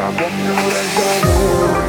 помню разговоры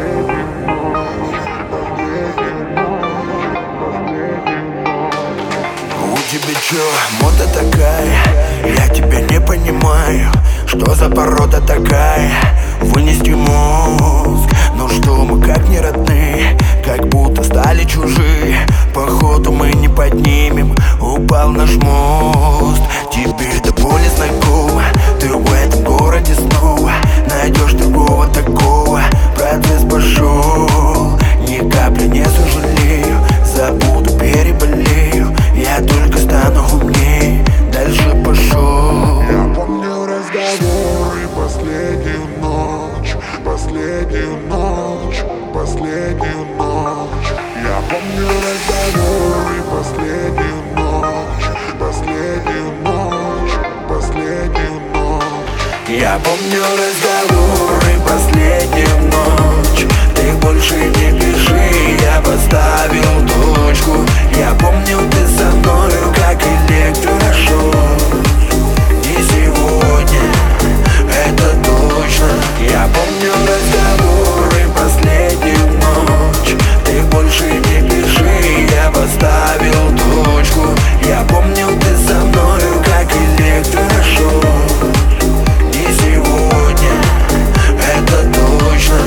У тебя чё, мода такая? Я тебя не понимаю. Что за порода такая? Вынести мозг. Ну что, мы как не родные, как будто стали чужие. Походу мы не поднимем, упал наш мост. Тебе до боли знакомо, ты в этом городе снова найдешь другого такого. Процесс пошел, ни капли не сожалею. Забуду, переболею, я только стану умнее, дальше пошел. Я помню разговоры, последнюю ночь, последнюю ночь, последнюю ночь. Я помню разговоры, последнюю ночь, последнюю ночь, последнюю ночь. Я помню разговоры, последнюю ночь. Ты больше не пиши, я поставил точку. Я помню, ты со мною как электрошок. Не сегодня, это точно. Я помню разговоры, последнюю ночь. Ты больше не пиши, я поставил точку. Я помню, ты со мною как электрошок. Не сегодня, это точно.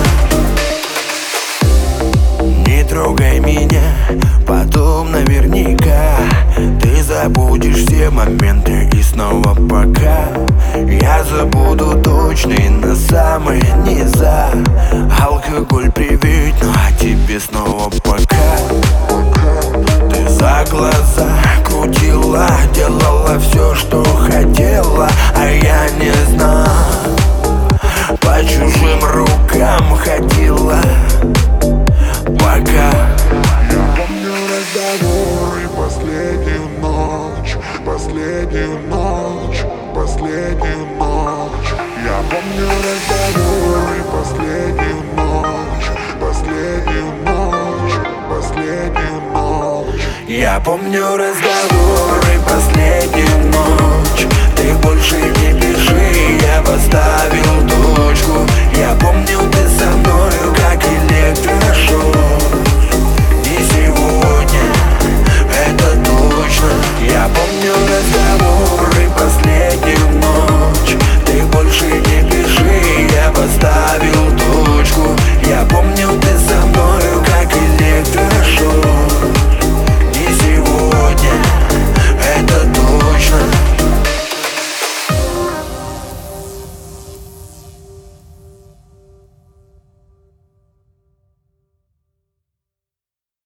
Не трогай меня, потом наверняка ты забудешь все моменты и снова пока. Я забуду точно и на самые низа. Алкоголь привить, ну а тебе снова пока. Ты за глаза крутила, делала все, что хотела, а я не знал. По чужим рукам ходила, пока. Я помню разговоры, последнюю ночь, последнюю ночь, последнюю ночь. Я помню разговоры, последнюю ночь, последнюю ночь, последнюю ночь. Я помню разговоры, последнюю ночь. Ты больше не пиши, я поставил точку. Я помню, ты со мною как электрошок.